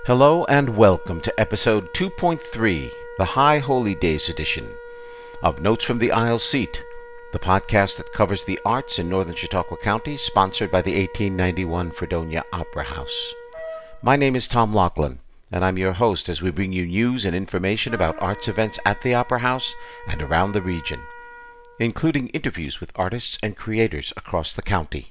Hello and welcome to episode 2.3, the High Holy Days edition of Notes from the Isle Seat, the podcast that covers the arts in northern Chautauqua County, sponsored by the 1891 Fredonia Opera House. My name is Tom Laughlin, and I'm your host as we bring you news and information about arts events at the Opera House and around the region, including interviews with artists and creators across the county.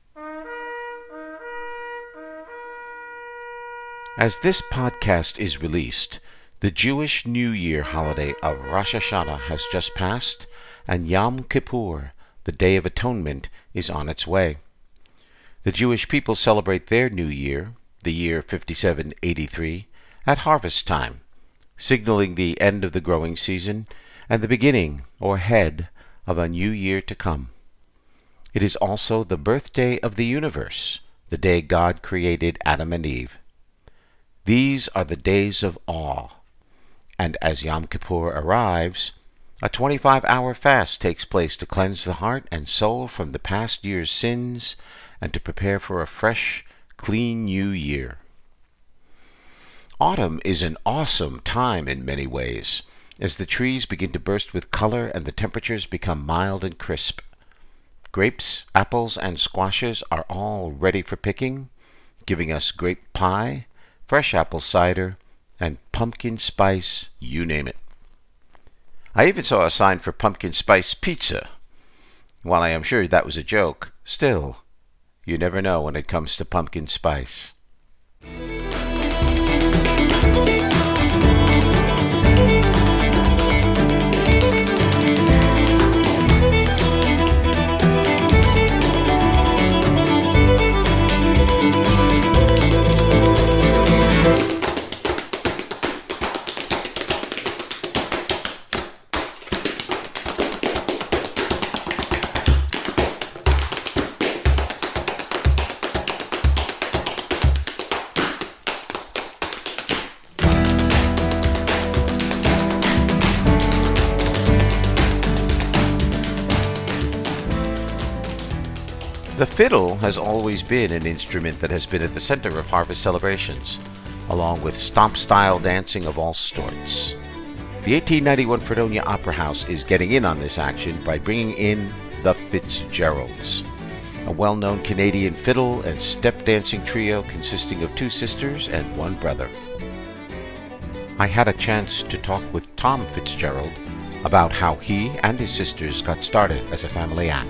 As this podcast is released, the Jewish New Year holiday of Rosh Hashanah has just passed, and Yom Kippur, the Day of Atonement, is on its way. The Jewish people celebrate their New Year, the year 5783, at harvest time, signaling the end of the growing season and the beginning, or head, of a new year to come. It is also the birthday of the universe, the day God created Adam and Eve. These are the days of awe, and as Yom Kippur arrives, a 25-hour fast takes place to cleanse the heart and soul from the past year's sins and to prepare for a fresh, clean new year. Autumn is an awesome time in many ways, as the trees begin to burst with color and the temperatures become mild and crisp. Grapes, apples, and squashes are all ready for picking, giving us grape pie, fresh apple cider, and pumpkin spice, you name it. I even saw a sign for pumpkin spice pizza. While I am sure that was a joke, still, you never know when it comes to pumpkin spice. The fiddle has always been an instrument that has been at the center of harvest celebrations, along with stomp-style dancing of all sorts. The 1891 Fredonia Opera House is getting in on this action by bringing in the Fitzgeralds, a well-known Canadian fiddle and step dancing trio consisting of two sisters and one brother. I had a chance to talk with Tom Fitzgerald about how he and his sisters got started as a family act.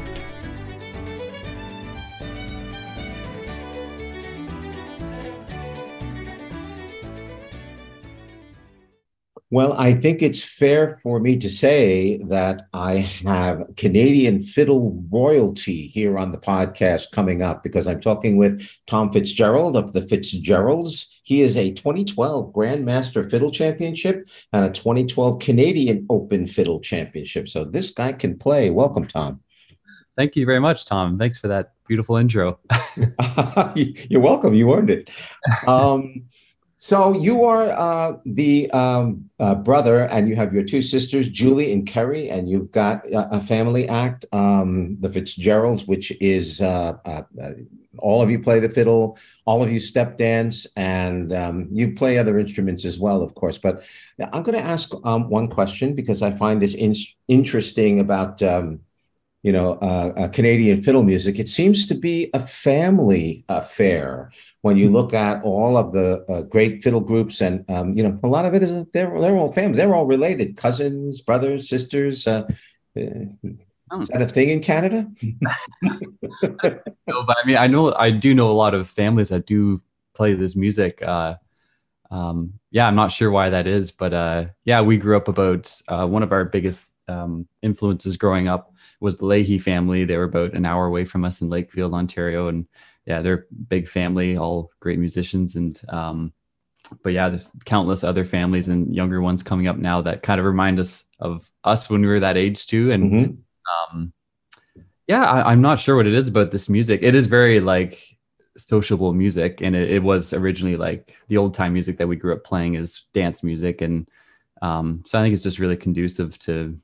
Well, I think it's fair for me to say that I have Canadian fiddle royalty here on the podcast coming up because I'm talking with Tom Fitzgerald of the Fitzgeralds. He is a 2012 Grandmaster Fiddle Championship and a 2012 Canadian Open Fiddle Championship. So this guy can play. Welcome, Tom. Thank you very much, Tom. Thanks for that beautiful intro. You're welcome. You earned it. So you are the brother, and you have your two sisters, Julie and Kerry, and you've got a family act, the Fitzgeralds, which is all of you play the fiddle, all of you step dance, and you play other instruments as well, of course. But I'm going to ask one question because I find this interesting about Canadian fiddle music. It seems to be a family affair when you look at all of the great fiddle groups, and a lot of it is they're all families. They're all related, cousins, brothers, sisters. Is that a thing in Canada? No, but I mean, I do know a lot of families that do play this music. I'm not sure why that is, but we grew up about one of our biggest influences growing up was the Leahy family. They were about an hour away from us in Lakefield, Ontario, and they're a big family, all great musicians. And there's countless other families and younger ones coming up now that kind of remind us of us when we were that age too. And I'm not sure what it is about this music. It is very like sociable music, and it was originally like the old time music that we grew up playing is dance music, and so I think it's just really conducive to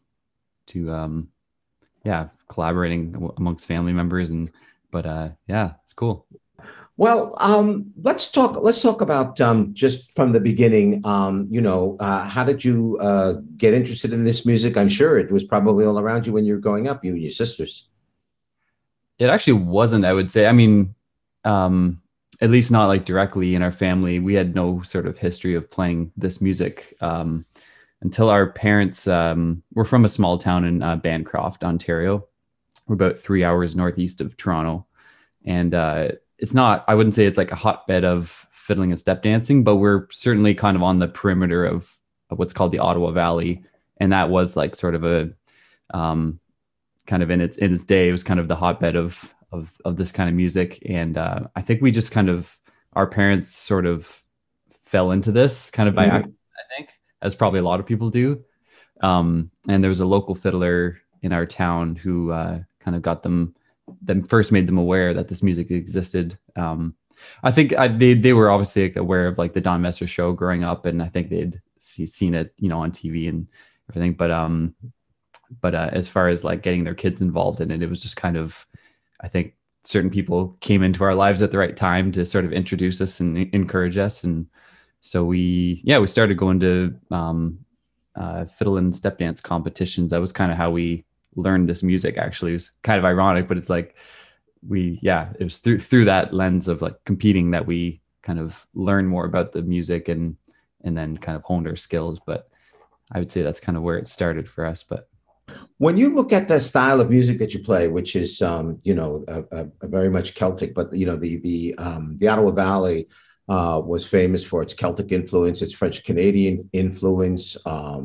collaborating amongst family members, and it's cool. Well, let's talk about just from the beginning. How did you get interested in this music? I'm sure it was probably all around you when you were growing up, you and your sisters. It actually wasn't, I would say. I mean, um, at least not like directly in our family. We had no sort of history of playing this music until our parents were from a small town in Bancroft, Ontario. We're about 3 hours northeast of Toronto. And it's not, I wouldn't say it's like a hotbed of fiddling and step dancing, but we're certainly kind of on the perimeter of what's called the Ottawa Valley. And that was like sort of a, um, kind of in its day, it was kind of the hotbed of this kind of music. And I think we just kind of, our parents sort of fell into this kind of by Mhm. accident, I think, as probably a lot of people do. And there was a local fiddler in our town who kind of got them first made them aware that this music existed. I think they were obviously like aware of like the Don Messer show growing up, and I think they'd seen it, on TV and everything. But as far as like getting their kids involved in it, it was just kind of, I think certain people came into our lives at the right time to sort of introduce us and encourage us, and so we started going to fiddle and step dance competitions. That was kind of how we learned this music. Actually, it was kind of ironic, but it's like it was through that lens of like competing that we kind of learned more about the music and then kind of honed our skills. But I would say that's kind of where it started for us. But When you look at the style of music that you play, which is a very much Celtic, but the Ottawa Valley was famous for its Celtic influence, its French Canadian influence.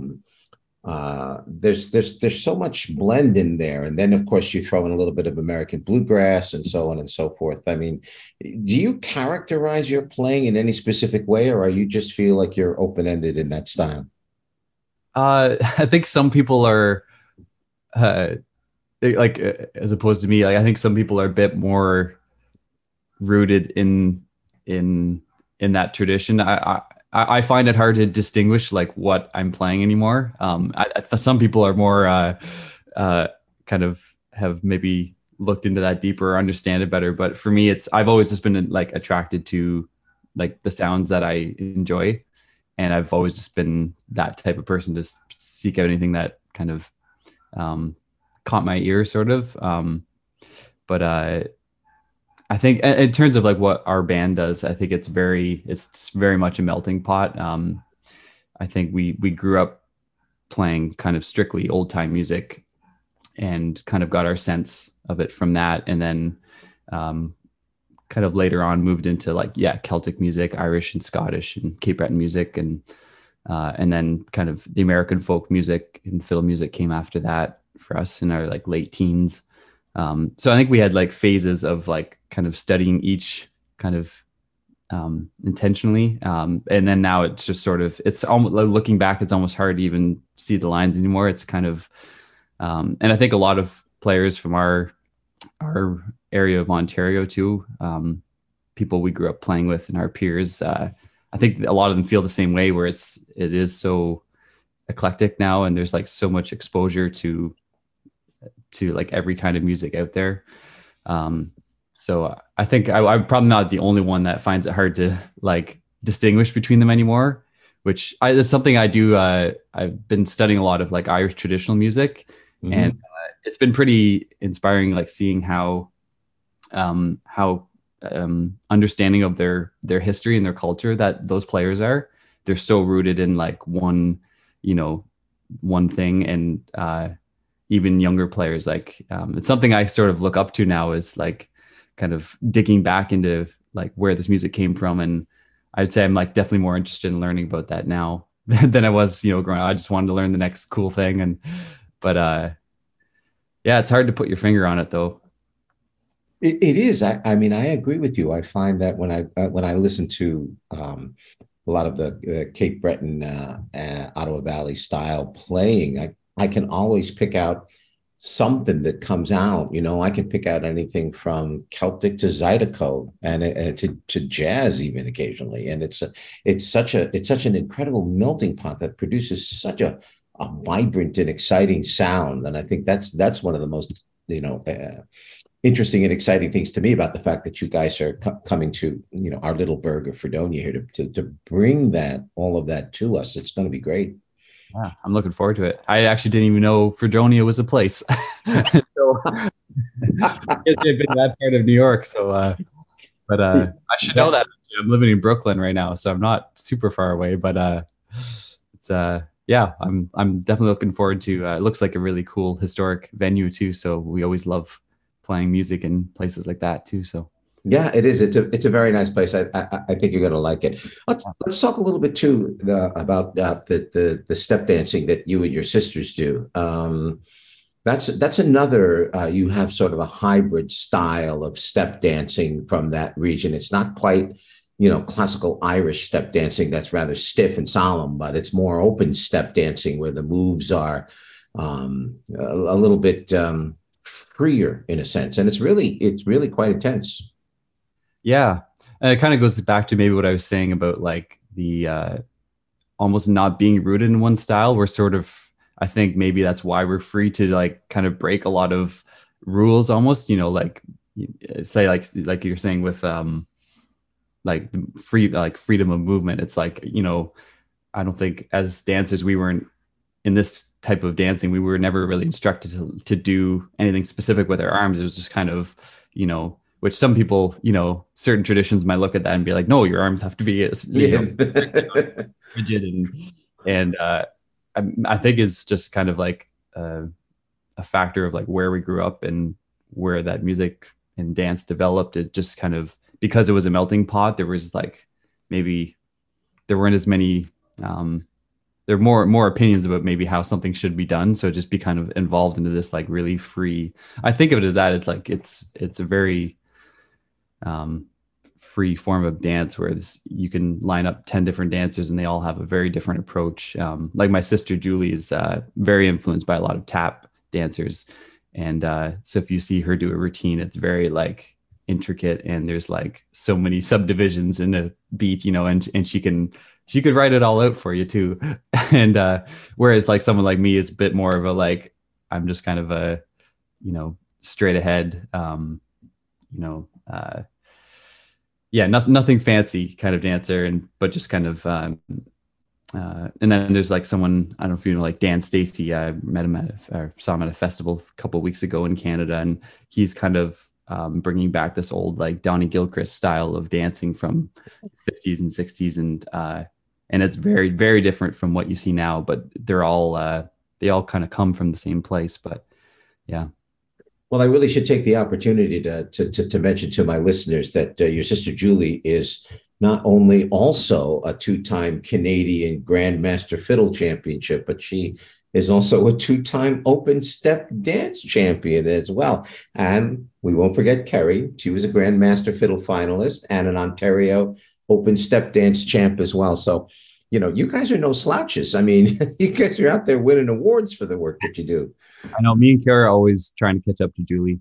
There's so much blend in there, and then of course you throw in a little bit of American bluegrass and so on and so forth. I mean, do you characterize your playing in any specific way, or are you just feel like you're open ended in that style? I think some people are uh, like as opposed to me. Like I think some people are a bit more rooted in in that tradition. I find it hard to distinguish like what I'm playing anymore. Some people are more uh, kind of have maybe looked into that deeper or understand it better. But for me, it's I've always just been like attracted to like the sounds that I enjoy, and I've always just been that type of person to seek out anything that kind of um, caught my ear, sort of. But I think in terms of like what our band does, I think it's very much a melting pot. I think we grew up playing kind of strictly old time music and kind of got our sense of it from that, and then um, kind of later on moved into like Celtic music, Irish and Scottish and Cape Breton music, and then kind of the American folk music and fiddle music came after that for us in our like late teens. So I think we had like phases of like kind of studying each kind of intentionally. And then now it's just sort of, it's almost like looking back, it's almost hard to even see the lines anymore. It's kind of, and I think a lot of players from our area of Ontario too, people we grew up playing with and our peers, I think a lot of them feel the same way where it is so eclectic now. And there's like so much exposure to like every kind of music out there. So I think I'm probably not the only one that finds it hard to like distinguish between them anymore, which is something I do. I've been studying a lot of like Irish traditional music, and Mhm. it's been pretty inspiring, like seeing how understanding of their history and their culture that those players are. They're so rooted in like you know, one thing, and even younger players like it's something I sort of look up to now, is like kind of digging back into like where this music came from. And I'd say I'm like definitely more interested in learning about that now than I was, growing up. I just wanted to learn the next cool thing. And but yeah, it's hard to put your finger on it though. It is. I mean, I agree with you. I find that when I listen to a lot of the Cape Breton, Ottawa Valley style playing, I can always pick out something that comes out. I can pick out anything from Celtic to Zydeco and to jazz even occasionally. And it's such an incredible melting pot that produces such a vibrant and exciting sound. And I think that's one of the most you know. interesting and exciting things to me about the fact that you guys are coming to, our little burg of Fredonia here to bring that, all of that to us. It's going to be great. Yeah, I'm looking forward to it. I actually didn't even know Fredonia was a place. So I guess I've been in that part of New York. So, I should know that. I'm living in Brooklyn right now, so I'm not super far away. But it's yeah, I'm definitely looking forward to. It looks like a really cool historic venue too. So we always love playing music in places like that too. So Yeah, it is. It's a very nice place. I think you're going to like it. Let's talk a little bit too about the step dancing that you and your sisters do. That's another. You have sort of a hybrid style of step dancing from that region. It's not quite, classical Irish step dancing that's rather stiff and solemn, but it's more open step dancing where the moves are a little bit freer in a sense, and it's really quite intense. yeah, and it kind of goes back to maybe what I was saying about like the almost not being rooted in one style. We're sort of, I think maybe that's why we're free to like kind of break a lot of rules almost, like say like you're saying with like the free like freedom of movement. It's like, I don't think as dancers we weren't in this type of dancing, we were never really instructed to do anything specific with our arms. It was just kind of, which some people, certain traditions might look at that and be like, no, your arms have to be, Yeah. rigid and I think is just kind of like a factor of like where we grew up and where that music and dance developed. It just kind of, because it was a melting pot, there was like maybe there weren't as many there are more opinions about maybe how something should be done, so just be kind of involved into this like really free. I think of it as that. It's like it's a very um free form of dance where you can line up 10 different dancers and they all have a very different approach. Like my sister Julie is very influenced by a lot of tap dancers, and so if you see her do a routine, it's very like intricate and there's like so many subdivisions in a beat, and she could write it all out for you too. And whereas like someone like me is a bit more of a like, I'm just kind of a straight ahead, you know uh yeah, nothing fancy kind of dancer, and but just kind of and then there's like someone, I don't know if you know, like Dan Stacy. I met him or saw him at a festival a couple of weeks ago in Canada, and he's kind of bringing back this old like Donnie Gilchrist style of dancing from 50s and 60s, and it's very very different from what you see now. But they all kind of come from the same place. But yeah. Well, I really should take the opportunity to mention to my listeners that your sister Julie is not only also a two-time Canadian Grandmaster Fiddle Championship, but she is also a two-time Open Step Dance Champion as well. And we won't forget Kerry. She was a Grandmaster Fiddle finalist and an Ontario Open Step Dance champ as well. So, you guys are no slouches. I mean, you guys are out there winning awards for the work that you do. I know me and Kara are always trying to catch up to Julie.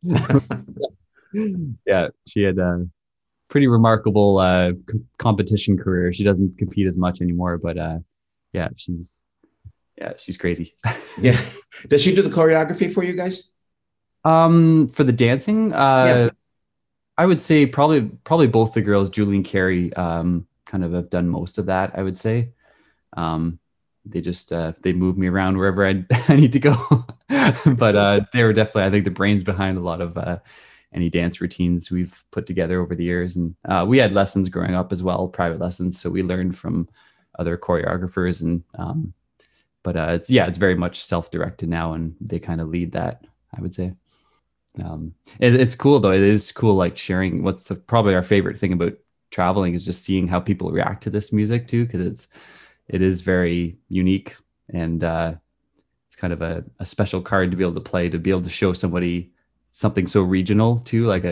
Yeah, she had a pretty remarkable competition career. She doesn't compete as much anymore, but yeah, she's crazy. Yeah. Does she do the choreography for you guys? For the dancing, Yeah. I would say probably both the girls, Julie and Carrie, kind of have done most of that, I would say. They just they move me around wherever I need to go. But they were definitely, I think, the brains behind a lot of any dance routines we've put together over the years. And we had lessons growing up as well, private lessons, so we learned from other choreographers. And but it's very much self-directed now, and they kind of lead that, I would say. It's cool though. It is cool, like sharing. Probably our favorite thing about traveling is just seeing how people react to this music too, because it is very unique, and it's kind of a special card to be able to play, to be able to show somebody something so regional too, like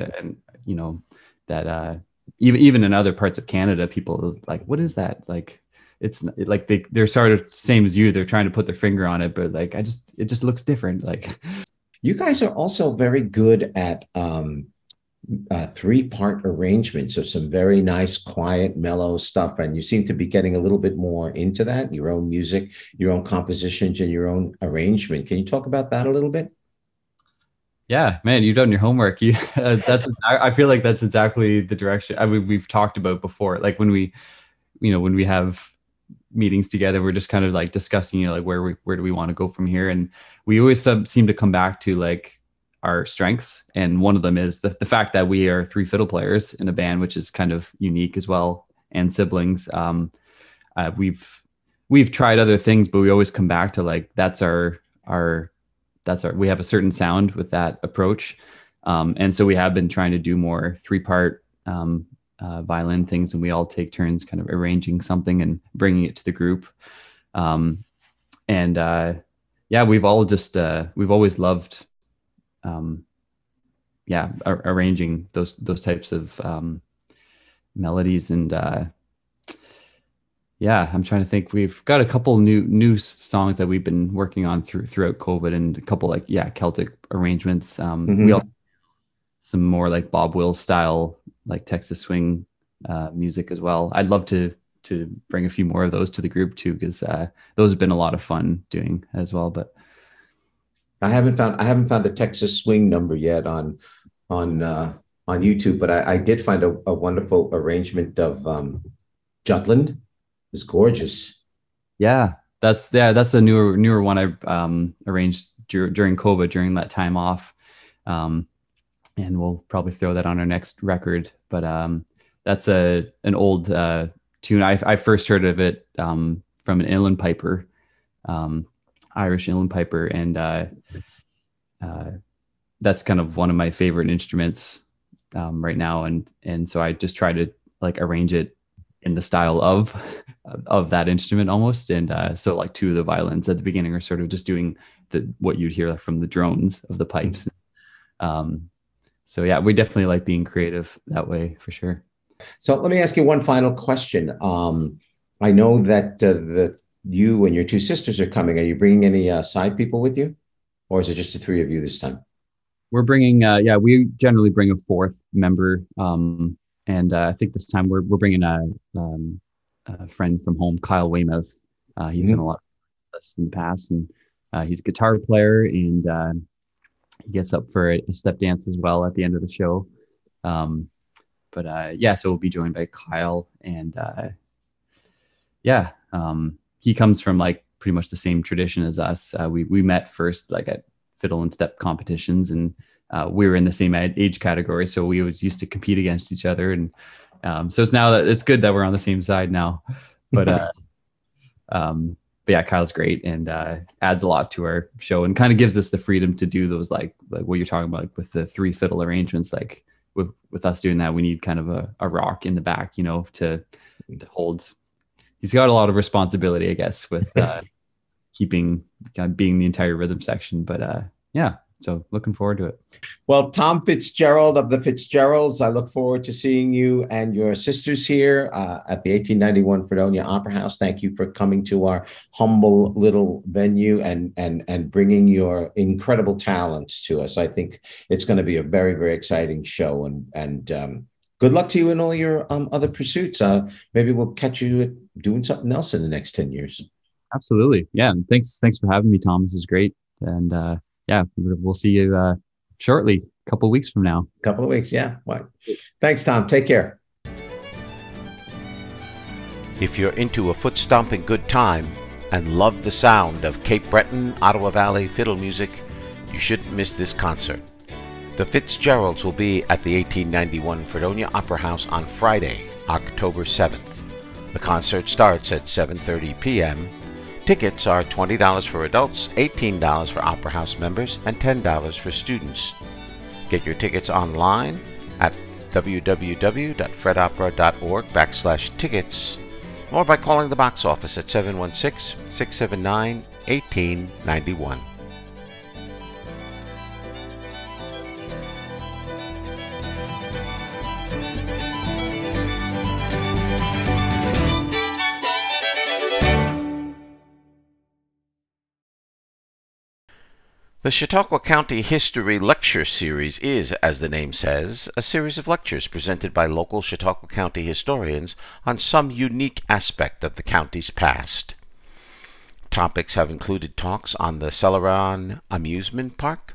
that even in other parts of Canada, people are like, what is that? Like, it's like they're sort of same as you. They're trying to put their finger on it, but like it just looks different. Like, you guys are also very good at three-part arrangements of some very nice, quiet, mellow stuff. And you seem to be getting a little bit more into that, your own music, your own compositions, and your own arrangement. Can you talk about that a little bit? Yeah, man, you've done your homework. You I feel like that's exactly the direction we've talked about before. Like when we, when we have meetings together, we're just kind of like discussing, like where do we want to go from here? And we always seem to come back to like our strengths. And one of them is the fact that we are three fiddle players in a band, which is kind of unique as well, and siblings. We've tried other things, but we always come back to like we have a certain sound with that approach. And so we have been trying to do more three-part violin things, and we all take turns kind of arranging something and bringing it to the group. Yeah, we've always loved arranging those types of melodies. And yeah, I'm trying to think. We've got a couple new songs that we've been working on throughout COVID, and a couple like Celtic arrangements. We also some more like Bob Wills style, like Texas swing music as well. I'd love to bring a few more of those to the group too, because those have been a lot of fun doing as well. But I haven't found a Texas swing number yet on YouTube, but I did find a wonderful arrangement of Jutland. It's gorgeous. Yeah, that's a newer one I arranged during COVID, during that time off. And we'll probably throw that on our next record. But that's an old tune. I first heard of it from an uilleann piper, Irish uilleann piper, and that's kind of one of my favorite instruments right now. And so I just try to like arrange it in the style of that instrument almost. And so like two of the violins at the beginning are sort of just doing what you'd hear from the drones of the pipes. So yeah, we definitely like being creative that way for sure. So let me ask you one final question. I know that you and your two sisters are coming. Are you bringing any side people with you, or is it just the three of you this time? We're bringing, we generally bring a fourth member, and I think this time we're bringing a friend from home, Kyle Weymouth. He's done a lot of this in the past, and he's a guitar player, and he gets up for a step dance as well at the end of the show. So we'll be joined by Kyle, and he comes from like pretty much the same tradition as us. We met first like at fiddle and step competitions, and we were in the same age category, so we always used to compete against each other. And so it's good that we're on the same side now. But yeah, Kyle's great, and adds a lot to our show, and kind of gives us the freedom to do those like what you're talking about, like with the three fiddle arrangements. Like with us doing that, we need kind of a rock in the back, to hold. He's got a lot of responsibility, I guess, with being the entire rhythm section. But so looking forward to it. Well, Tom Fitzgerald of the Fitzgeralds, I look forward to seeing you and your sisters here at the 1891 Fredonia Opera House. Thank you for coming to our humble little venue and bringing your incredible talents to us. I think it's going to be a very, very exciting show, and good luck to you in all your other pursuits. Maybe we'll catch you doing something else in the next 10 years. Absolutely. Yeah. And thanks for having me, Tom. This is great. And we'll see you shortly, a couple of weeks from now. A couple of weeks. Yeah. Right. Thanks, Tom. Take care. If you're into a foot-stomping good time and love the sound of Cape Breton, Ottawa Valley fiddle music, you shouldn't miss this concert. The Fitzgeralds will be at the 1891 Fredonia Opera House on Friday, October 7th. The concert starts at 7:30 p.m. Tickets are $20 for adults, $18 for Opera House members, and $10 for students. Get your tickets online at www.fredopera.org/tickets or by calling the box office at 716-679-1891. The Chautauqua County History Lecture Series is, as the name says, a series of lectures presented by local Chautauqua County historians on some unique aspect of the county's past. Topics have included talks on the Celeron Amusement Park,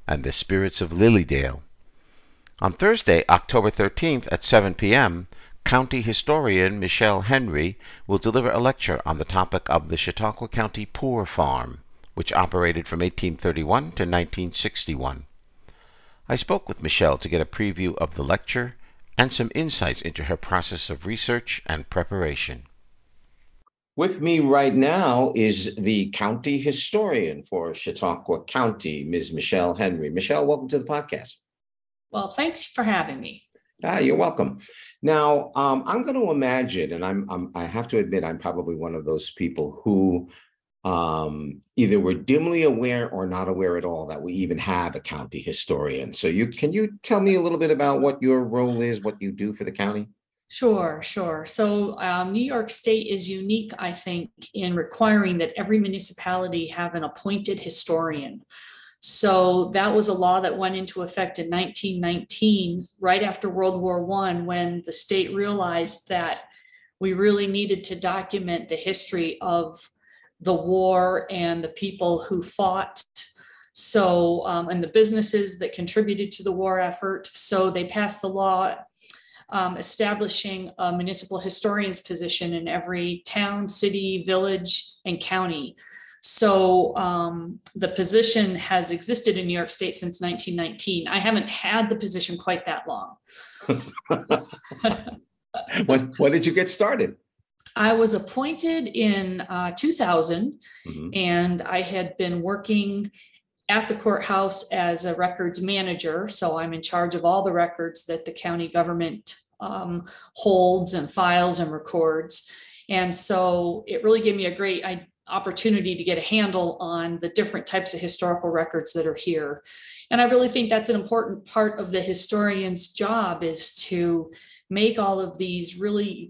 and the spirits of Lilydale. On Thursday, October 13th at 7 p.m., County historian Michelle Henry will deliver a lecture on the topic of the Chautauqua County Poor Farm, which operated from 1831 to 1961. I spoke with Michelle to get a preview of the lecture and some insights into her process of research and preparation. With me right now is the county historian for Chautauqua County, Ms. Michelle Henry. Michelle, welcome to the podcast. Well, thanks for having me. You're welcome. Now, I'm going to imagine, and I have to admit, I'm probably one of those people who either were dimly aware or not aware at all that we even have a county historian. So can you tell me a little bit about what your role is, what you do for the county? Sure. So New York State is unique, I think, in requiring that every municipality have an appointed historian. So that was a law that went into effect in 1919, right after World War I, when the state realized that we really needed to document the history of the war and the people who fought. So, and the businesses that contributed to the war effort. So they passed the law establishing a municipal historian's position in every town, city, village, and county. So the position has existed in New York State since 1919. I haven't had the position quite that long. When did you get started? I was appointed in 2000, Mm-hmm. and I had been working at the courthouse as a records manager. So I'm in charge of all the records that the county government holds and files and records. And so it really gave me a great opportunity to get a handle on the different types of historical records that are here. And I really think that's an important part of the historian's job, is to make all of these really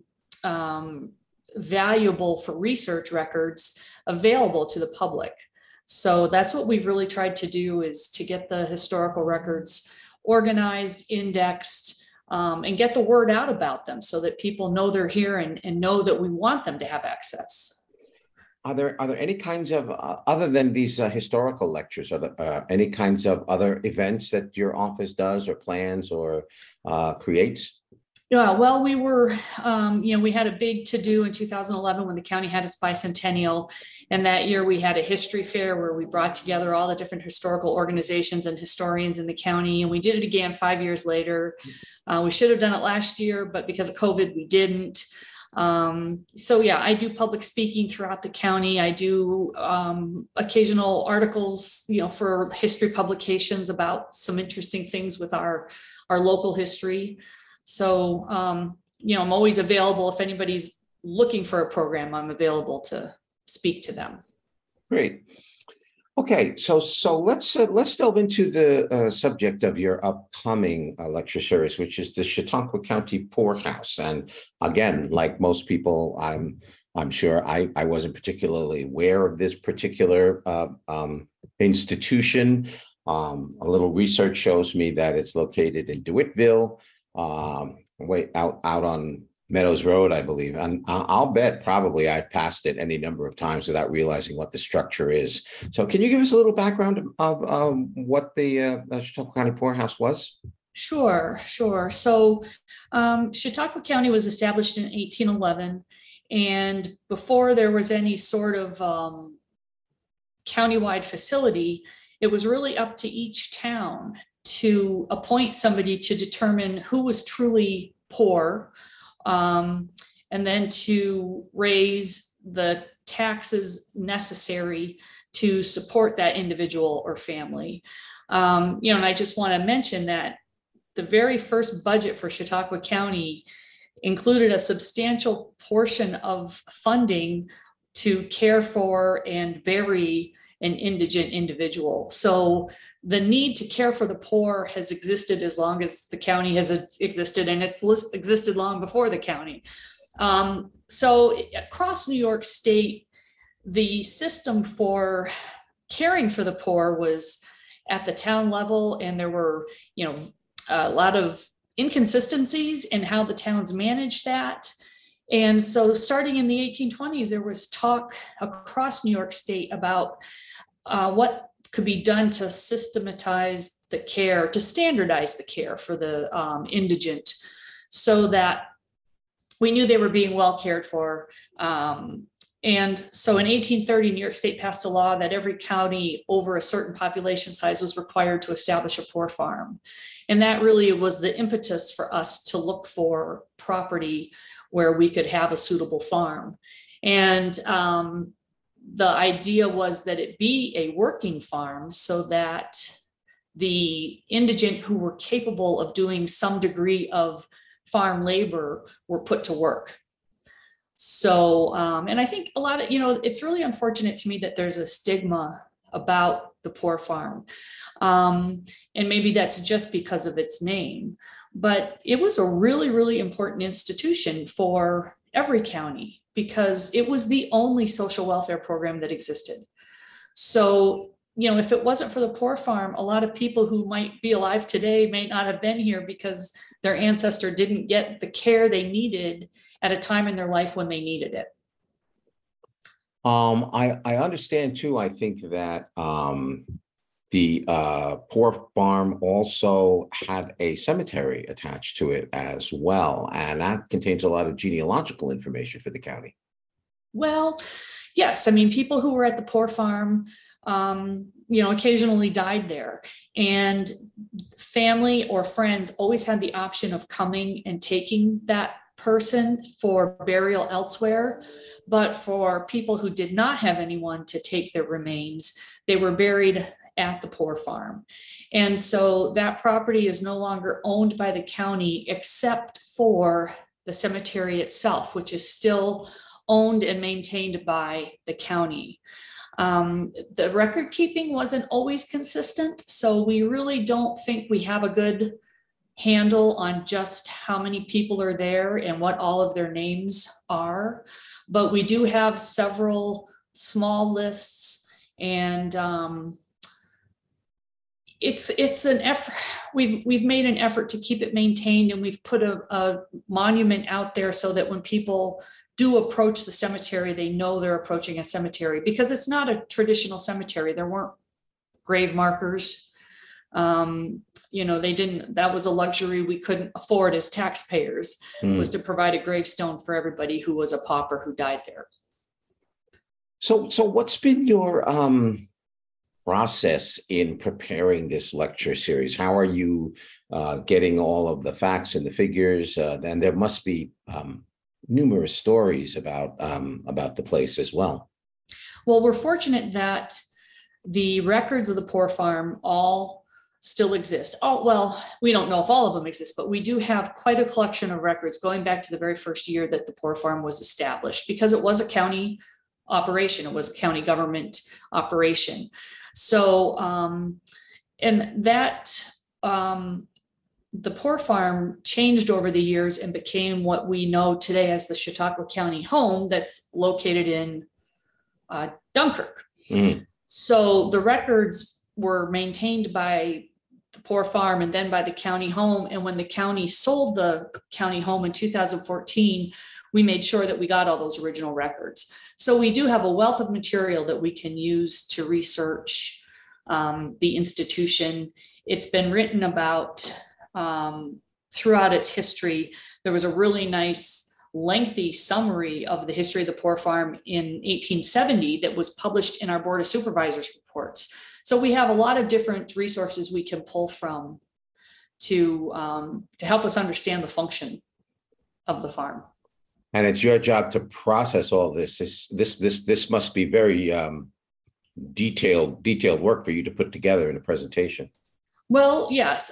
valuable for research records available to the public. So that's what we've really tried to do, is to get the historical records organized, indexed, and get the word out about them so that people know they're here and know that we want them to have access. Are there any kinds of, other than these historical lectures, are there any kinds of other events that your office does or plans or creates? Yeah, well, we were, we had a big to-do in 2011 when the county had its bicentennial. And that year we had a history fair where we brought together all the different historical organizations and historians in the county. And we did it again 5 years later. We should have done it last year, but because of COVID, we didn't. So yeah, I do public speaking throughout the county. I do occasional articles, for history publications about some interesting things with our local history. So, I'm always available. If anybody's looking for a program, I'm available to speak to them. Great. Okay, so let's delve into the subject of your upcoming lecture series, which is the Chautauqua County Poorhouse. And again, like most people, I'm sure I wasn't particularly aware of this particular institution. A little research shows me that it's located in DeWittville, way out on Meadows Road, I believe. And I'll bet probably I've passed it any number of times without realizing what the structure is. So can you give us a little background of what the Chautauqua County Poorhouse was? Sure. So Chautauqua County was established in 1811. And before there was any sort of countywide facility, it was really up to each town to appoint somebody to determine who was truly poor, and then to raise the taxes necessary to support that individual or family. And I just want to mention that the very first budget for Chautauqua County included a substantial portion of funding to care for and bury an indigent individual. So the need to care for the poor has existed as long as the county has existed, and it's existed long before the county. So across New York State, the system for caring for the poor was at the town level, and there were, a lot of inconsistencies in how the towns managed that. And so starting in the 1820s, there was talk across New York State about what could be done to systematize the care, to standardize the care for the indigent, so that we knew they were being well cared for. And so in 1830, New York State passed a law that every county over a certain population size was required to establish a poor farm. And that really was the impetus for us to look for property where we could have a suitable farm. And the idea was that it be a working farm, so that the indigent who were capable of doing some degree of farm labor were put to work. So, and I think a lot of, it's really unfortunate to me that there's a stigma about the poor farm. And maybe that's just because of its name, but it was a really, really important institution for every county, because it was the only social welfare program that existed. So, if it wasn't for the poor farm, a lot of people who might be alive today may not have been here because their ancestor didn't get the care they needed at a time in their life when they needed it. I understand too. I think that the poor farm also had a cemetery attached to it as well, and that contains a lot of genealogical information for the county. Well, yes. I mean, people who were at the poor farm, occasionally died there, and family or friends always had the option of coming and taking that person for burial elsewhere. But for people who did not have anyone to take their remains, they were buried at the poor farm. And so that property is no longer owned by the county, except for the cemetery itself, which is still owned and maintained by the county. The record keeping wasn't always consistent, so we really don't think we have a good handle on just how many people are there and what all of their names are. But we do have several small lists, and it's an effort. We've made an effort to keep it maintained, and we've put a monument out there so that when people do approach the cemetery, they know they're approaching a cemetery, because it's not a traditional cemetery. There weren't grave markers. That was a luxury we couldn't afford as taxpayers, was to provide a gravestone for everybody who was a pauper who died there. So what's been your process in preparing this lecture series? How are you getting all of the facts and the figures? And there must be numerous stories about the place as well. Well, we're fortunate that the records of the poor farm all still exist. Well, we don't know if all of them exist, but we do have quite a collection of records going back to the very first year that the poor farm was established, because it was a county operation. It was a county government operation. So, and that, the poor farm changed over the years and became what we know today as the Chautauqua County Home, that's located in Dunkirk. So the records were maintained by the poor farm and then by the county home. And when the county sold the county home in 2014, we made sure that we got all those original records. So we do have a wealth of material that we can use to research the institution. It's been written about throughout its history. There was a really nice lengthy summary of the history of the poor farm in 1870 that was published in our Board of Supervisors reports. So we have a lot of different resources we can pull from to help us understand the function of the farm. And it's your job to process all this. This must be very detailed work for you to put together in a presentation. Well, yes,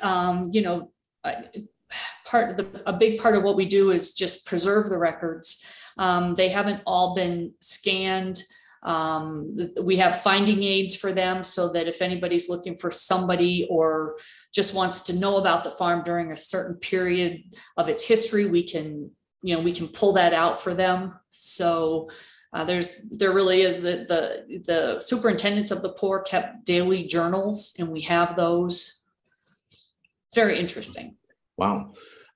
a big part of what we do is just preserve the records. They haven't all been scanned. We have finding aids for them, so that if anybody's looking for somebody or just wants to know about the farm during a certain period of its history, we can pull that out for them. So there really is the superintendents of the poor kept daily journals, and we have those. Very interesting. Wow.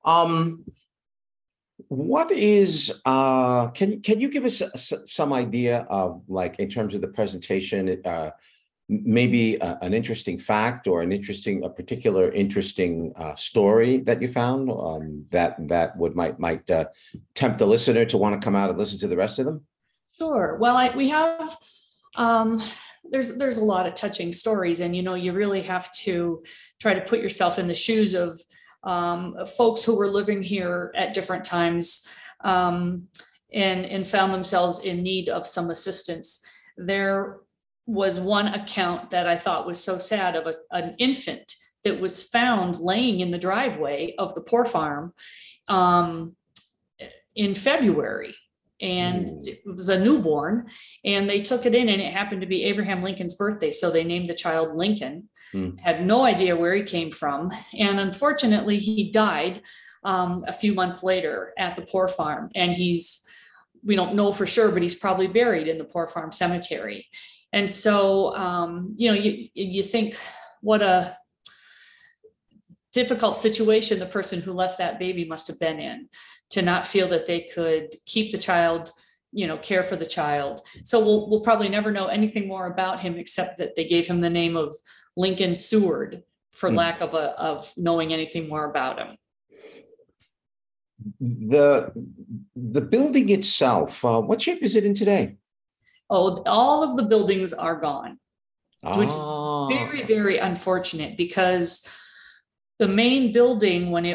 What is, can you give us some idea of, like, in terms of the presentation, maybe an interesting fact or a particular interesting story that you found that would might tempt the listener to want to come out and listen to the rest of them? Sure. Well, we have, there's a lot of touching stories, and, you really have to try to put yourself in the shoes of folks who were living here at different times, and found themselves in need of some assistance. There was one account that I thought was so sad of an infant that was found laying in the driveway of the Poor Farm in February. And it was a newborn, and they took it in, and it happened to be Abraham Lincoln's birthday. So they named the child Lincoln. Had no idea where he came from. And unfortunately, he died a few months later at the Poor Farm. And we don't know for sure, but he's probably buried in the Poor Farm Cemetery. And so, you think what a difficult situation the person who left that baby must have been in, to not feel that they could keep the child, care for the child. So we'll probably never know anything more about him, except that they gave him the name of Lincoln Seward for lack of knowing anything more about him. The building itself, what shape is it in today? Oh, all of the buildings are gone, which is very, very unfortunate, because the main building, when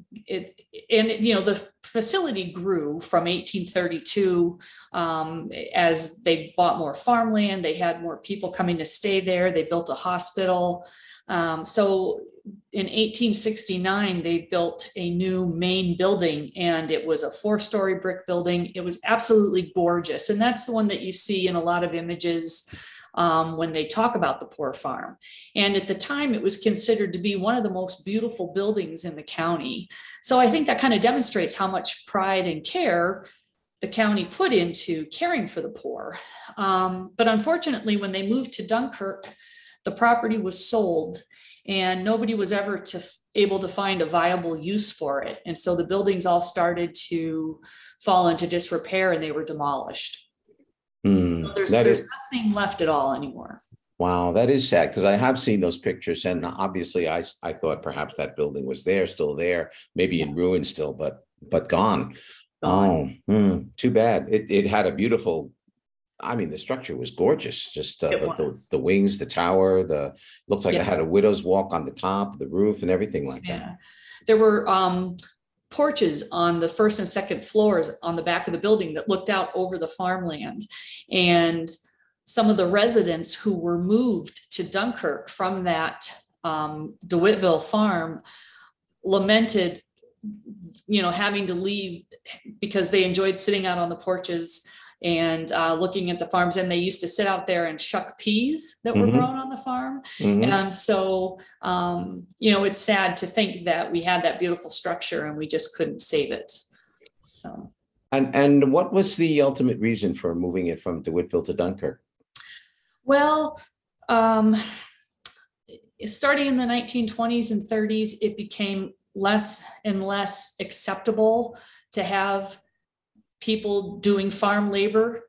the facility grew from 1832 as they bought more farmland, they had more people coming to stay there. They built a hospital. So in 1869, they built a new main building, and it was a 4-story brick building. It was absolutely gorgeous. And that's the one that you see in a lot of images when they talk about the Poor Farm. And at the time, it was considered to be one of the most beautiful buildings in the county. So I think that kind of demonstrates how much pride and care the county put into caring for the poor. But unfortunately, when they moved to Dunkirk, the property was sold, and nobody was ever able to find a viable use for it. And so the buildings all started to fall into disrepair, and they were demolished. So there's nothing left at all anymore. Wow, that is sad, because I have seen those pictures, and obviously I thought perhaps that building was still there, maybe in ruins still, but gone. Too bad. It had a beautiful, the structure was gorgeous. Just the wings, the tower, looks like it had a widow's walk on the top, the roof, and everything like that. There were porches on the first and second floors on the back of the building that looked out over the farmland. And some of the residents who were moved to Dunkirk from that DeWittville farm lamented, having to leave, because they enjoyed sitting out on the porches and looking at the farms. And they used to sit out there and shuck peas that were grown on the farm. And so, it's sad to think that we had that beautiful structure and we just couldn't save it. So. And what was the ultimate reason for moving it from DeWittville to Dunkirk? Well, starting in the 1920s and 30s, it became less and less acceptable to have people doing farm labor.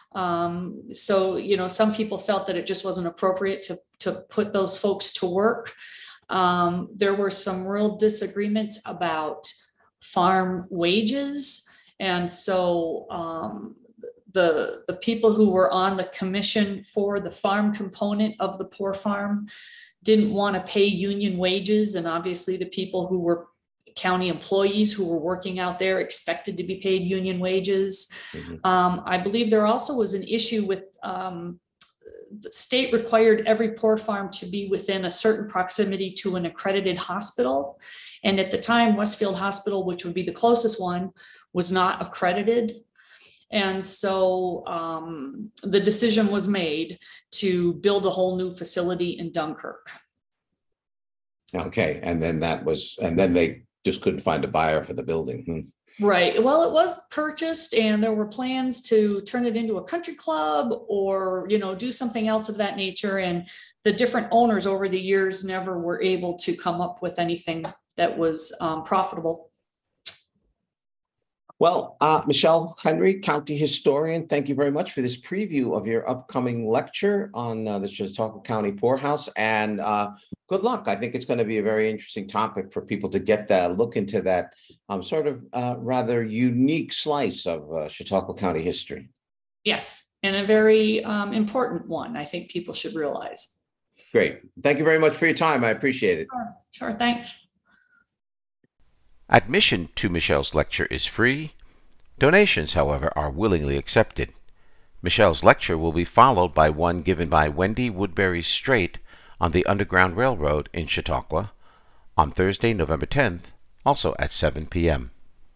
So, some people felt that it just wasn't appropriate to put those folks to work. There were some real disagreements about farm wages. And so the people who were on the commission for the farm component of the Poor Farm didn't want to pay union wages. And obviously the people who were county employees who were working out there expected to be paid union wages. I believe there also was an issue with the state required every Poor Farm to be within a certain proximity to an accredited hospital. And at the time, Westfield Hospital, which would be the closest one, was not accredited. And so the decision was made to build a whole new facility in Dunkirk. Okay. And then they just couldn't find a buyer for the building. Right. Well, it was purchased, and there were plans to turn it into a country club or, do something else of that nature. And the different owners over the years never were able to come up with anything that was profitable. Well, Michelle Henry, county historian, thank you very much for this preview of your upcoming lecture on the Chautauqua County Poorhouse. And good luck. I think it's going to be a very interesting topic for people to get that look into that sort of rather unique slice of Chautauqua County history. Yes, and a very important one, I think people should realize. Great. Thank you very much for your time. I appreciate it. Sure, thanks. Admission to Michelle's lecture is free. Donations, however, are willingly accepted. Michelle's lecture will be followed by one given by Wendy Woodbury Straight on the Underground Railroad in Chautauqua on Thursday, November 10th, also at 7 p.m.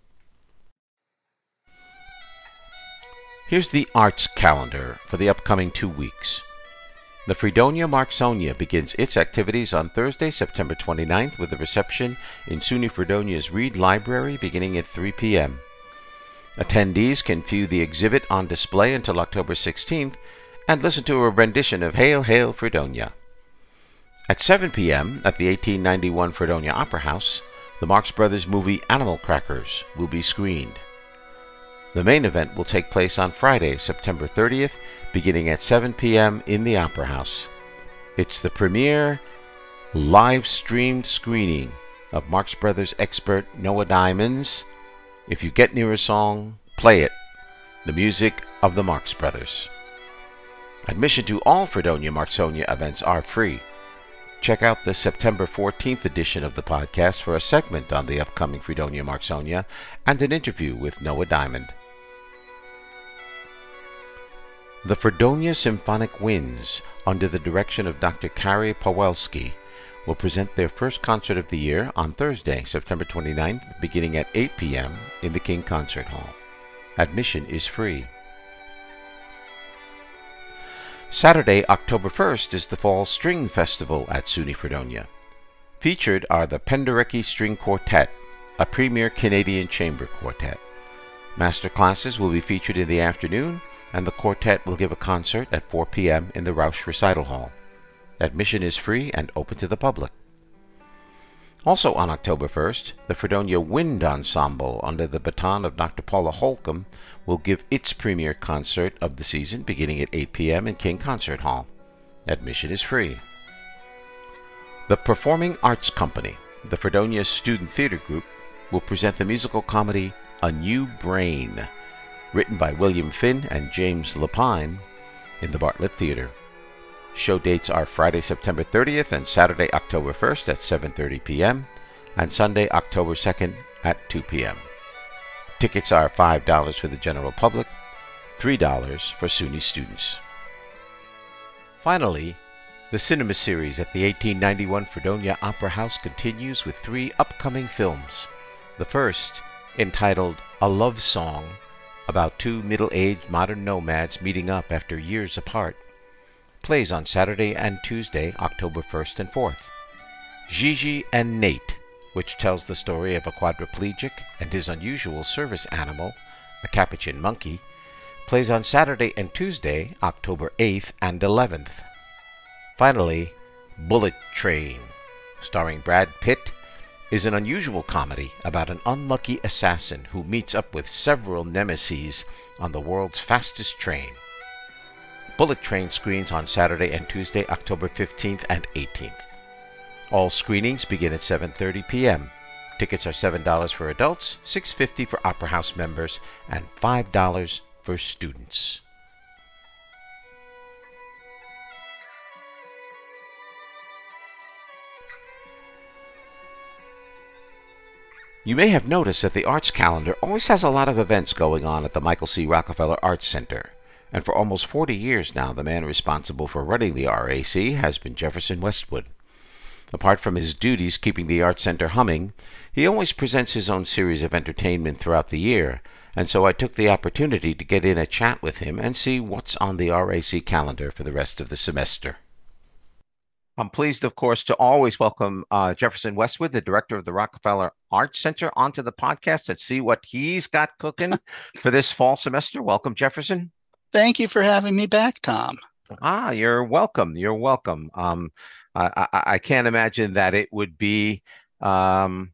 Here's the arts calendar for the upcoming 2 weeks. The Fredonia Marksonia begins its activities on Thursday, September 29th with a reception in SUNY Fredonia's Reed Library beginning at 3 p.m. Attendees can view the exhibit on display until October 16th and listen to a rendition of Hail, Hail, Fredonia. At 7 p.m. at the 1891 Fredonia Opera House, the Marx Brothers movie Animal Crackers will be screened. The main event will take place on Friday, September 30th, beginning at 7 p.m. in the Opera House. It's the premiere live-streamed screening of Marx Brothers expert Noah Diamond's If You Get Near a Song, Play It, the music of the Marx Brothers. Admission to all Fredonia Marksonia events are free. Check out the September 14th edition of the podcast for a segment on the upcoming Fredonia Marksonia and an interview with Noah Diamond. The Fredonia Symphonic Winds, under the direction of Dr. Kari Pawelski, will present their first concert of the year on Thursday, September 29th, beginning at 8 p.m. in the King Concert Hall. Admission is free. Saturday, October 1st, is the Fall String Festival at SUNY Fredonia. Featured are the Penderecki String Quartet, a premier Canadian chamber quartet. Master classes will be featured in the afternoon, and the quartet will give a concert at 4 p.m. in the Rausch Recital Hall. Admission is free and open to the public. Also on October 1st, the Fredonia Wind Ensemble, under the baton of Dr. Paula Holcomb, will give its premiere concert of the season beginning at 8 p.m. in King Concert Hall. Admission is free. The Performing Arts Company, the Fredonia Student Theater Group, will present the musical comedy A New Brain, written by William Finn and James Lapine, in the Bartlett Theater. Show dates are Friday, September 30th and Saturday, October 1st at 7:30 p.m. and Sunday, October 2nd at 2 p.m. Tickets are $5 for the general public, $3 for SUNY students. Finally, the cinema series at the 1891 Fredonia Opera House continues with 3 upcoming films. The first, entitled A Love Song, about 2 middle-aged modern nomads meeting up after years apart, plays on Saturday and Tuesday, October 1st and 4th. Gigi and Nate, which tells the story of a quadriplegic and his unusual service animal, a capuchin monkey, plays on Saturday and Tuesday, October 8th and 11th. Finally, Bullet Train, starring Brad Pitt, is an unusual comedy about an unlucky assassin who meets up with several nemeses on the world's fastest train. Bullet Train screens on Saturday and Tuesday, October 15th and 18th. All screenings begin at 7:30 p.m. Tickets are $7 for adults, $6.50 for Opera House members, and $5 for students. You may have noticed that the arts calendar always has a lot of events going on at the Michael C. Rockefeller Arts Center. And for almost 40 years now, the man responsible for running the RAC has been Jefferson Westwood. Apart from his duties keeping the Arts Center humming, he always presents his own series of entertainment throughout the year, and so I took the opportunity to get in a chat with him and see what's on the RAC calendar for the rest of the semester. I'm pleased, of course, to always welcome Jefferson Westwood, the director of the Rockefeller Arts Center, onto the podcast and see what he's got cooking for this fall semester. Welcome, Jefferson. Thank you for having me back, Tom. You're welcome. You're welcome. I can't imagine that it would be a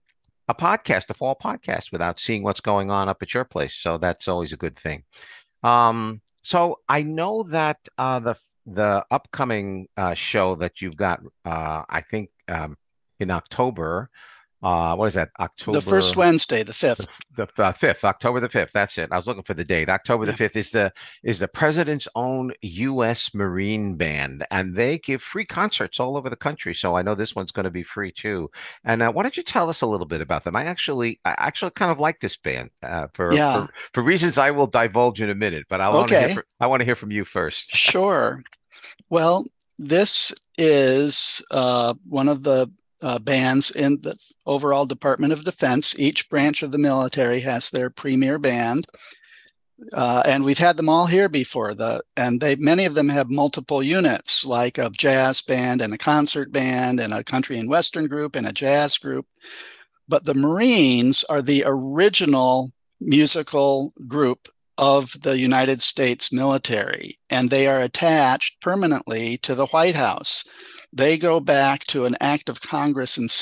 a podcast, a fall podcast, without seeing what's going on up at your place. So that's always a good thing. So I know that the upcoming show that you've got, I think in October. What is that? The first Wednesday, the 5th. The 5th, October the 5th. That's it. I was looking for the date. October the 5th is the president's own U.S. Marine Band, and they give free concerts all over the country. So I know this one's going to be free too. And why don't you tell us a little bit about them? I actually kind of like this band for reasons I will divulge in a minute, but I want to hear from you first. Sure. Well, this is one of the bands in the overall Department of Defense. Each branch of the military has their premier band, and we've had them all here before. Many of them have multiple units, like a jazz band and a concert band and a country and western group and a jazz group. But the Marines are the original musical group of the United States military, and they are attached permanently to the White House. They go back to an act of Congress in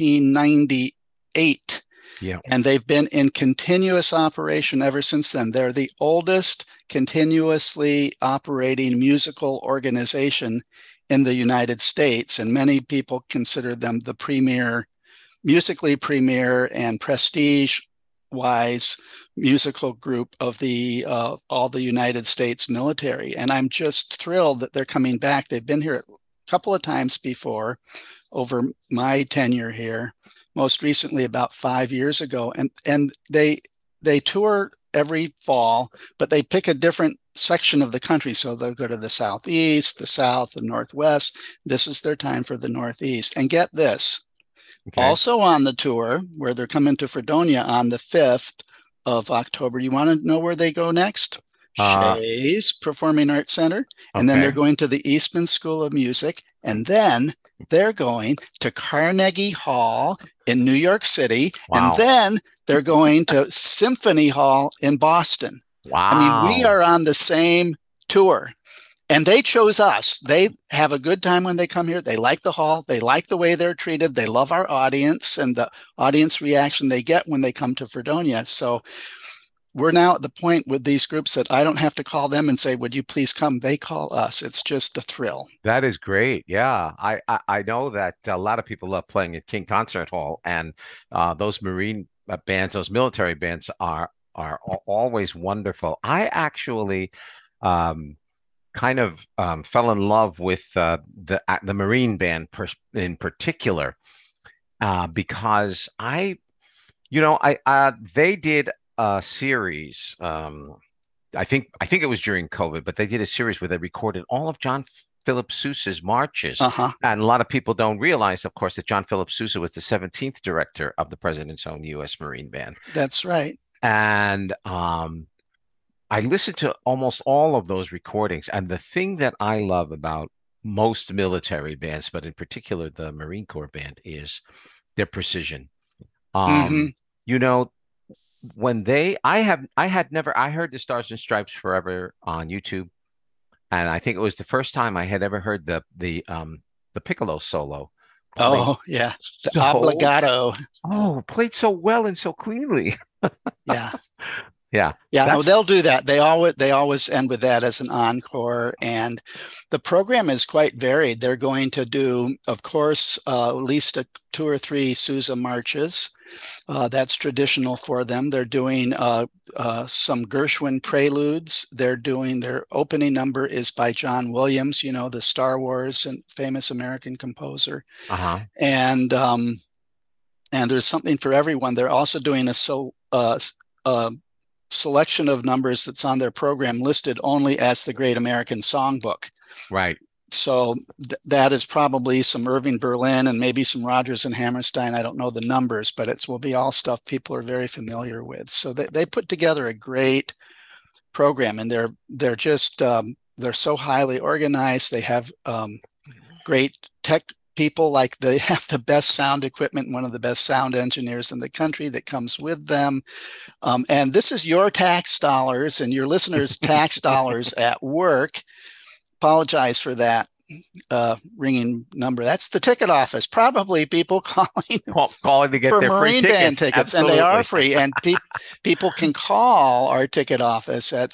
1798, and they've been in continuous operation ever since then. They're the oldest continuously operating musical organization in the United States, and many people consider them the musically premier and prestige-wise musical group of all the United States military. And I'm just thrilled that they're coming back. They've been here couple of times before over my tenure here, most recently about 5 years ago. And they tour every fall, but they pick a different section of the country. So they'll go to the Southeast, the South, the Northwest. This is their time for the Northeast. And get this, also on the tour, where they're coming to Fredonia on the 5th of October. You want to know where they go next? Shays Performing Arts Center, and then they're going to the Eastman School of Music, and then they're going to Carnegie Hall in New York City, and then they're going to Symphony Hall in Boston. Wow. I mean, we are on the same tour, and they chose us. They have a good time when they come here. They like the hall. They like the way they're treated. They love our audience and the audience reaction they get when they come to Fredonia. So we're now at the point with these groups that I don't have to call them and say, would you please come? They call us. It's just a thrill. That is great. Yeah. I know that a lot of people love playing at King Concert Hall, and those Marine bands, those military bands are always wonderful. I actually kind of fell in love with the Marine band in particular because they did a series. I think it was during COVID, but they did a series where they recorded all of John Philip Sousa's marches. And a lot of people don't realize, of course, that John Philip Sousa was the 17th director of the President's own U.S. Marine Band. That's right. And I listened to almost all of those recordings. And the thing that I love about most military bands, but in particular the Marine Corps band, is their precision. When I heard the Stars and Stripes Forever on YouTube, and I think it was the first time I had ever heard the piccolo solo. The obbligato. Played so well and so cleanly. Yeah. They'll do that. They always end with that as an encore, and the program is quite varied. They're going to do, of course, at least 2 or 3 Sousa marches. That's traditional for them. They're doing some Gershwin preludes. Their opening number is by John Williams, the Star Wars and famous American composer. And there's something for everyone. They're also doing a selection of numbers that's on their program listed only as the Great American Songbook. Right. So that is probably some Irving Berlin and maybe some Rodgers and Hammerstein. I don't know the numbers, but it will be all stuff people are very familiar with. So they put together a great program, and they're just they're so highly organized. They have great tech people, like they have the best sound equipment, one of the best sound engineers in the country that comes with them. And this is your tax dollars and your listeners' tax dollars at work. Apologize for that ringing number. That's the ticket office. Probably people calling calling to get for their free Marine Band tickets, and they are Absolutely. free. And people can call our ticket office at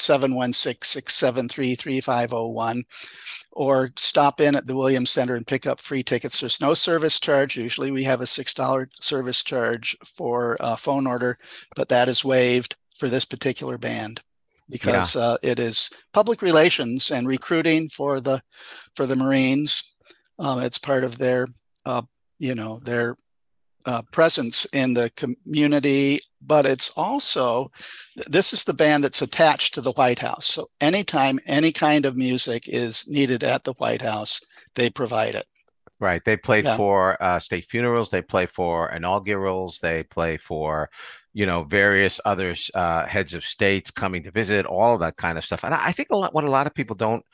716-673-3501, or stop in at the Williams Center and pick up free tickets. There's no service charge. Usually we have a $6 service charge for a phone order, but that is waived for this particular band because it is public relations and recruiting for the Marines. It's part of their their presence in the community, but it's also, this is the band that's attached to the White House. So anytime any kind of music is needed at the White House, they provide it. Right. They played for state funerals. They play for inaugurals. They play for, various others, heads of states coming to visit, all of that kind of stuff. And I think what a lot of people don't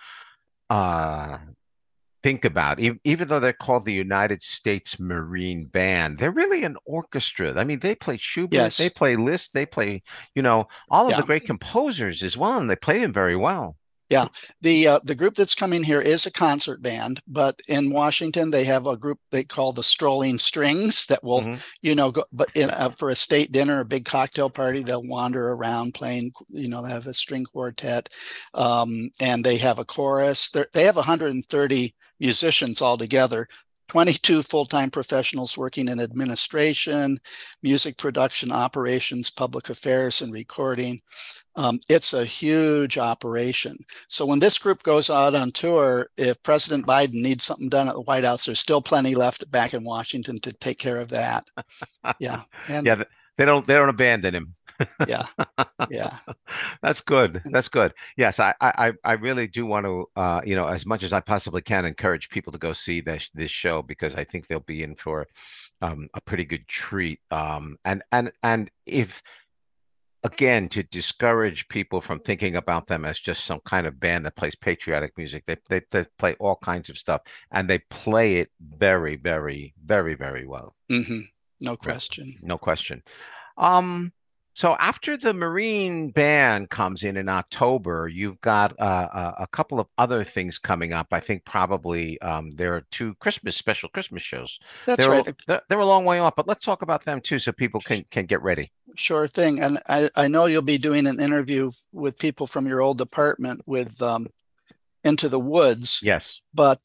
think about, even though they're called the United States Marine Band, they're really an orchestra. I mean, they play Schubert, they play Liszt, they play, all of the great composers as well, and they play them very well. Yeah, the group that's coming here is a concert band, but in Washington they have a group they call the Strolling Strings that will, go. But for a state dinner, a big cocktail party, they'll wander around playing. They have a string quartet, and they have a chorus. They have 130 musicians altogether. 22 full-time professionals working in administration, music production, operations, public affairs, and recording. It's a huge operation. So when this group goes out on tour, if President Biden needs something done at the White House, there's still plenty left back in Washington to take care of that. Yeah. And they don't abandon him. Yeah. That's good. Yes, I really do want to, as much as I possibly can, encourage people to go see this show, because I think they'll be in for a pretty good treat. And if, again, to discourage people from thinking about them as just some kind of band that plays patriotic music, they play all kinds of stuff, and they play it very, very, very, very well. Mm-hmm. No question. No question. So after the Marine Band comes in October, you've got a couple of other things coming up. I think probably there are two special Christmas shows. That's right. They're a long way off, but let's talk about them too, so people can get ready. Sure thing. And I know you'll be doing an interview with people from your old department with Into the Woods. Yes. But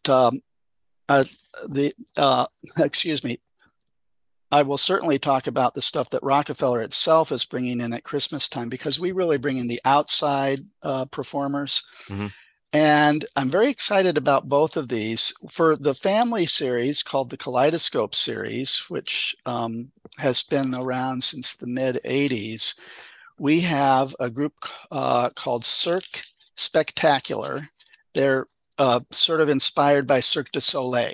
excuse me. I will certainly talk about the stuff that Rockefeller itself is bringing in at Christmas time, because we really bring in the outside performers. Mm-hmm. And I'm very excited about both of these. For the family series called the Kaleidoscope series, which has been around since the mid-'80s, we have a group called Cirque Spectacular. They're sort of inspired by Cirque du Soleil.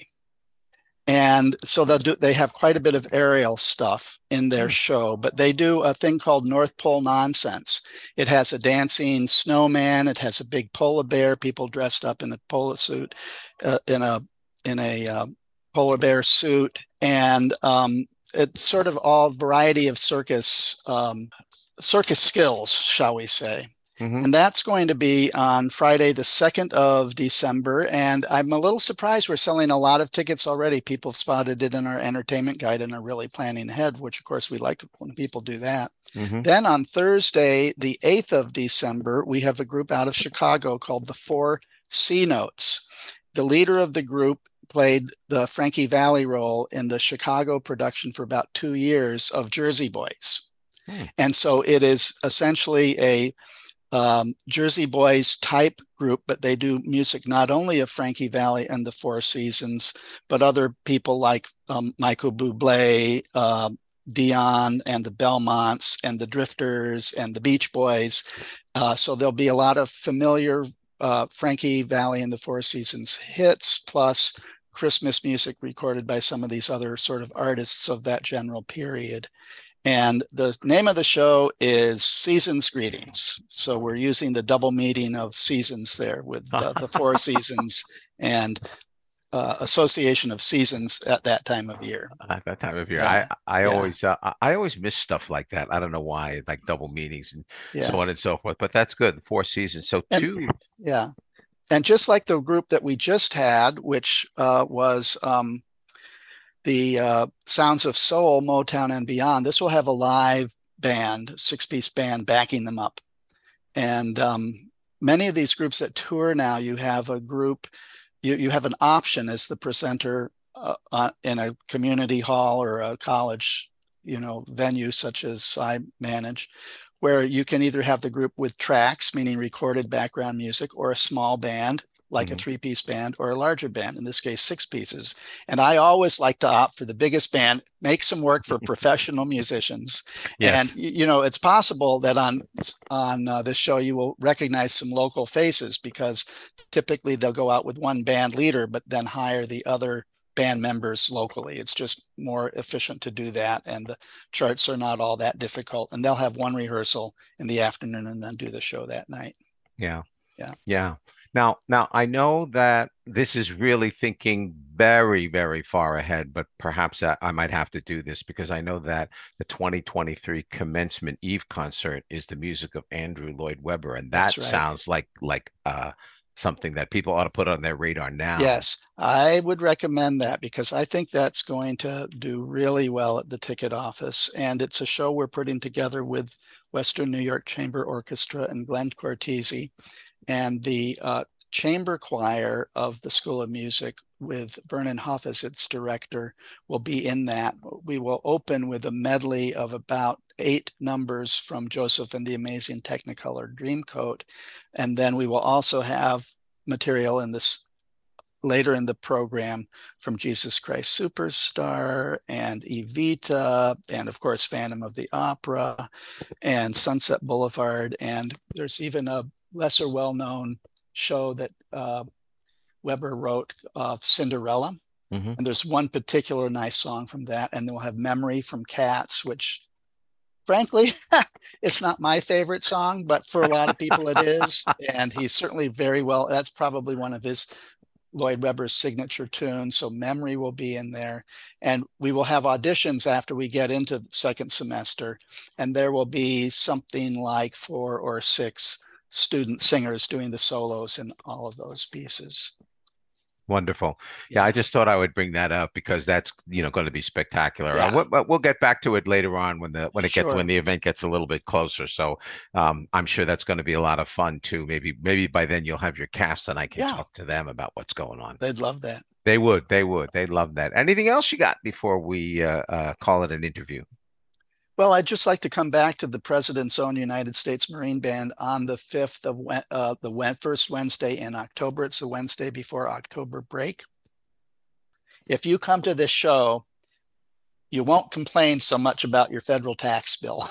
And so they have quite a bit of aerial stuff in their show, but they do a thing called North Pole Nonsense. It has a dancing snowman. It has a big polar bear, people dressed up in a polar suit, in a polar bear suit. And it's sort of all variety of circus skills, shall we say. Mm-hmm. And that's going to be on Friday, the 2nd of December. And I'm a little surprised we're selling a lot of tickets already. People spotted it in our entertainment guide and are really planning ahead, which of course we like when people do that. Mm-hmm. Then on Thursday, the 8th of December, we have a group out of Chicago called the Four C Notes. The leader of the group played the Frankie Valli role in the Chicago production for about 2 years of Jersey Boys. And so it is essentially a Jersey Boys type group, but they do music not only of Frankie Valli and the Four Seasons, but other people like Michael Bublé, Dion and the Belmonts and the Drifters and the Beach Boys. So there'll be a lot of familiar Frankie Valli and the Four Seasons hits, plus Christmas music recorded by some of these other sort of artists of that general period. And the name of the show is Seasons Greetings. So we're using the double meaning of seasons there with the Four Seasons and association of seasons at that time of year. At that time of year. Yeah. I always miss stuff like that. I don't know why, like double meanings and so on and so forth. But that's good. The Four Seasons. So two. Yeah. And just like the group that we just had, which was the Sounds of Soul, Motown and Beyond, this will have a live band, 6-piece band backing them up. And many of these groups that tour now, you have a group, you have an option as the presenter in a community hall or a college, venue such as I manage, where you can either have the group with tracks, meaning recorded background music, or a small band, like a 3-piece band, or a larger band, in this case, 6 pieces. And I always like to opt for the biggest band, make some work for professional musicians. Yes. And, it's possible that on this show, you will recognize some local faces, because typically they'll go out with one band leader, but then hire the other band members locally. It's just more efficient to do that, and the charts are not all that difficult, and they'll have one rehearsal in the afternoon and then do the show that night. Yeah. Yeah. Yeah. Now I know that this is really thinking very, very far ahead, but perhaps I might have to do this, because I know that the 2023 Commencement Eve concert is the music of Andrew Lloyd Webber, and that That's right. sounds like something that people ought to put on their radar now. Yes, I would recommend that, because I think that's going to do really well at the ticket office. And it's a show we're putting together with Western New York Chamber Orchestra and Glenn Cortese. And the chamber choir of the School of Music, with Vernon Huff as its director, will be in that. We will open with a medley of about 8 numbers from Joseph and the Amazing Technicolor Dreamcoat. And then we will also have material in this later in the program from Jesus Christ Superstar and Evita, and of course Phantom of the Opera and Sunset Boulevard. And there's even a lesser well-known show that Webber wrote of Cinderella. Mm-hmm. And there's one particular nice song from that. And then we'll have Memory from Cats, which frankly, it's not my favorite song, but for a lot of people it is. And he's certainly very well, that's probably one of his Lloyd Webber's signature tunes. So Memory will be in there. And we will have auditions after we get into the second semester. And there will be something like 4 or 6 student singers doing the solos in all of those pieces. Wonderful. Yeah, I just thought I would bring that up, because that's going to be spectacular. Yeah. We'll get back to it later on when the event gets a little bit closer. So I'm sure that's going to be a lot of fun too. Maybe by then you'll have your cast and I can talk to them about what's going on. They'd love that. They would. They'd love that. Anything else you got before we call it an interview? Well, I'd just like to come back to the President's Own United States Marine Band on the 5th of the first Wednesday in October. It's the Wednesday before October break. If you come to this show, you won't complain so much about your federal tax bill.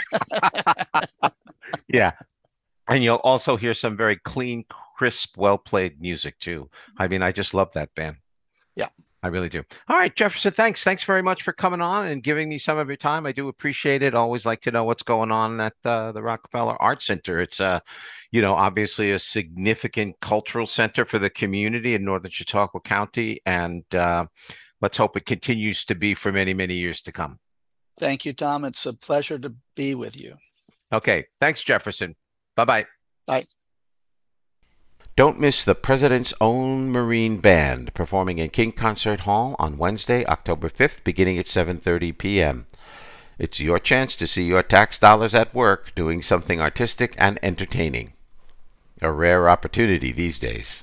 Yeah. And you'll also hear some very clean, crisp, well-played music too. I mean, I just love that band. Yeah. I really do. All right, Jefferson, thanks. Thanks very much for coming on and giving me some of your time. I do appreciate it. Always like to know what's going on at the Rockefeller Art Center. It's obviously a significant cultural center for the community in Northern Chautauqua County. And let's hope it continues to be for many, many years to come. Thank you, Tom. It's a pleasure to be with you. Okay. Thanks, Jefferson. Bye-bye. Bye. Don't miss the President's Own Marine Band performing in King Concert Hall on Wednesday, October 5th, beginning at 7:30 p.m. It's your chance to see your tax dollars at work doing something artistic and entertaining. A rare opportunity these days.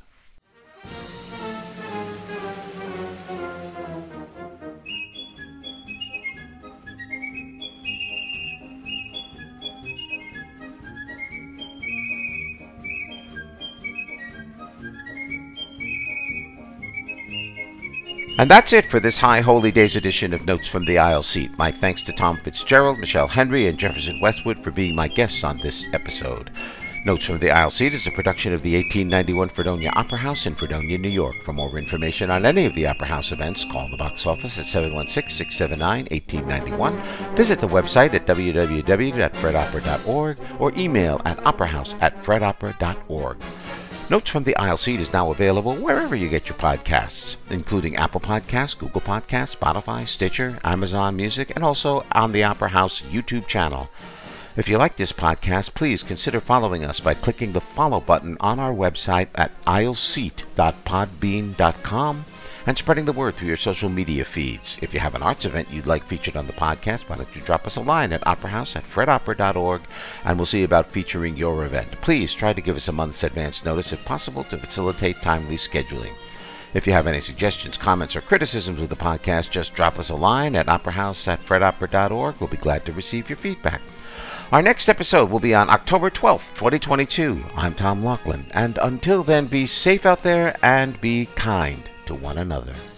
And that's it for this High Holy Days edition of Notes from the Aisle Seat. My thanks to Tom Fitzgerald, Michelle Henry, and Jefferson Westwood for being my guests on this episode. Notes from the Aisle Seat is a production of the 1891 Fredonia Opera House in Fredonia, New York. For more information on any of the Opera House events, call the box office at 716-679-1891. Visit the website at www.fredopera.org or email at operahouse@fredopera.org. Notes from the Aisle Seat is now available wherever you get your podcasts, including Apple Podcasts, Google Podcasts, Spotify, Stitcher, Amazon Music, and also on the Opera House YouTube channel. If you like this podcast, please consider following us by clicking the follow button on our website at aisleseat.podbean.com and spreading the word through your social media feeds. If you have an arts event you'd like featured on the podcast, why don't you drop us a line at operahouse@fredopera.org, and we'll see about featuring your event. Please try to give us a month's advance notice if possible to facilitate timely scheduling. If you have any suggestions, comments, or criticisms of the podcast, just drop us a line at operahouse@fredopera.org. We'll be glad to receive your feedback. Our next episode will be on October 12th, 2022. I'm Tom Laughlin, and until then, be safe out there and be kind to one another.